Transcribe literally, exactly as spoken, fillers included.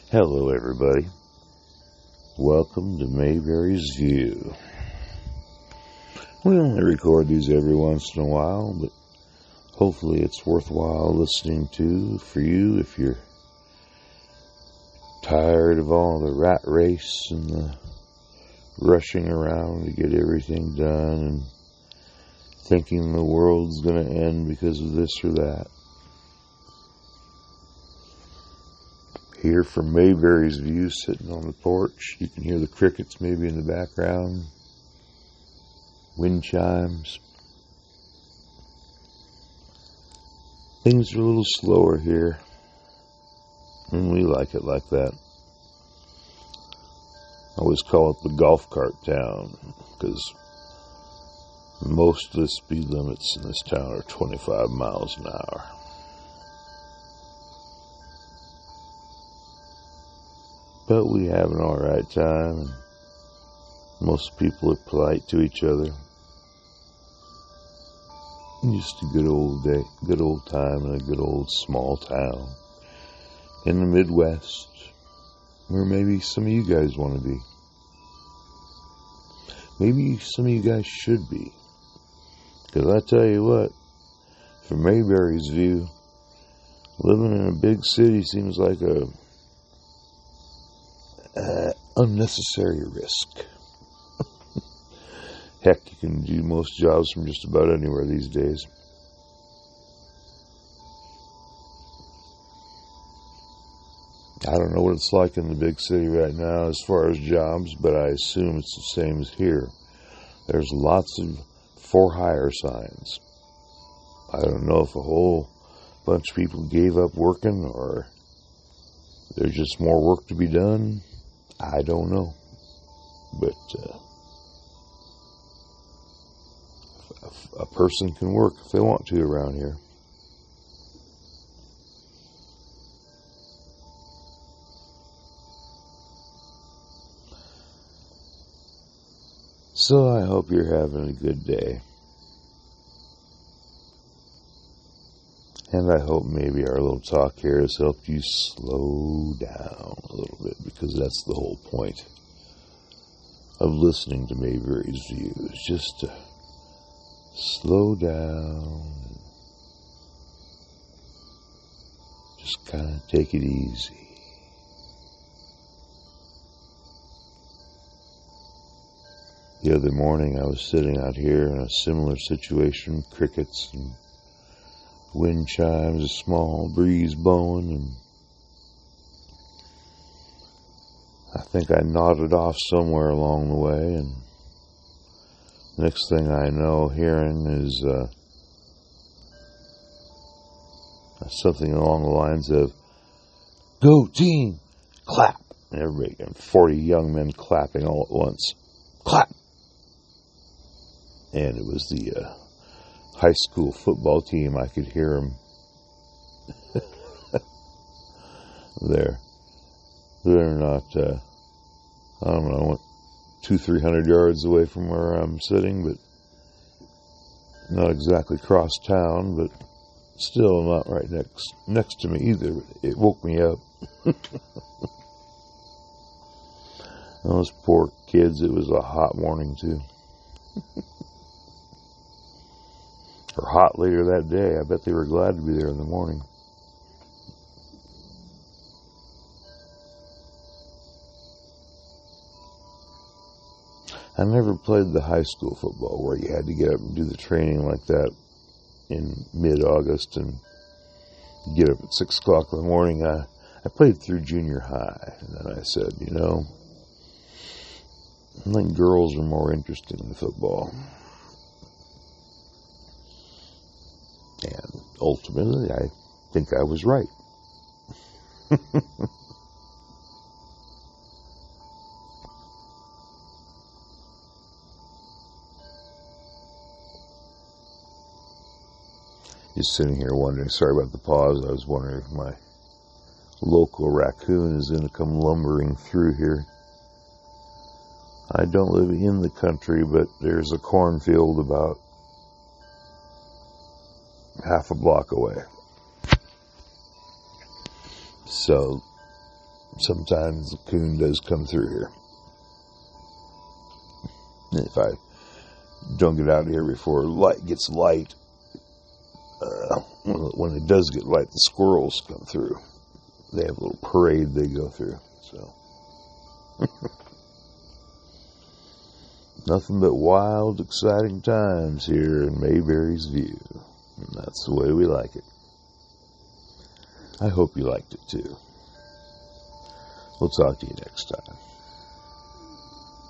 Hello everybody, welcome to Mayberry's View. We only record these every once in a while, but hopefully it's worthwhile listening to for you if you're tired of all the rat race and the rushing around to get everything done and thinking the world's going to end because of this or that. Here from Mayberry's View, sitting on the porch, you can hear the crickets maybe in the background, wind chimes. Things are a little slower here, and we like it like that. I always call it the golf cart town, because most of the speed limits in this town are twenty-five miles an hour. But we have an alright time, and most people are polite to each other. Just a good old day, good old time in a good old small town in the Midwest, where maybe some of you guys want to be. Maybe some of you guys should be. Because I tell you what, from Mayberry's View, living in a big city seems like a Uh, unnecessary risk. Heck, you can do most jobs from just about anywhere these days. I don't know what it's like in the big city right now as far as jobs, but I assume it's the same as here. There's lots of for hire signs. I don't know if a whole bunch of people gave up working or there's just more work to be done. I don't know, but uh, a, a person can work if they want to around here. So I hope you're having a good day. And I hope maybe our little talk here has helped you slow down a little bit, because that's the whole point of listening to Mayberry's View, is just to slow down, just kind of take it easy. The other morning I was sitting out here in a similar situation, crickets and wind chimes, a small breeze blowing, and I think I nodded off somewhere along the way, and next thing I know, hearing is uh, something along the lines of, "Go team, clap!" And everybody, and forty young men clapping all at once. Clap! And it was the uh, high school football team. I could hear them there. They're not, uh, I don't know, two, three hundred yards away from where I'm sitting, but not exactly cross town, but still not right next next to me either. It woke me up. Those poor kids, it was a hot morning too. Or hot later that day. I bet they were glad to be there in the morning. I never played the high school football where you had to get up and do the training like that in mid-August and get up at six o'clock in the morning. I, I played through junior high, and then I said, you know, I think girls are more interesting in football. And ultimately, I think I was right. Just sitting here wondering, sorry about the pause, I was wondering if my local raccoon is going to come lumbering through here. I don't live in the country, but there's a cornfield about half a block away. So sometimes the coon does come through here. If I don't get out here before light gets light, uh, when it does get light, the squirrels come through. They have a little parade they go through. So nothing but wild, exciting times here in Mayberry's View. And that's the way we like it. I hope you liked it too. We'll talk to you next time.